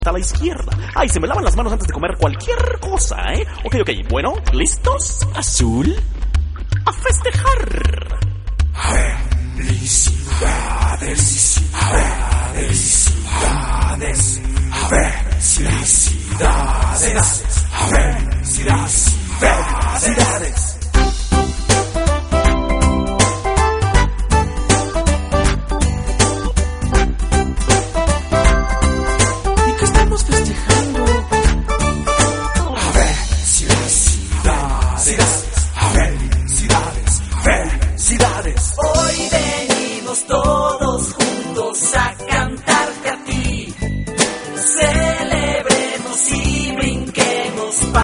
a la izquierda. Ay, se me lavan las manos antes de comer cualquier cosa, ¿eh? Ok, bueno, ¿listos? Azul, a festejar. Felicidades.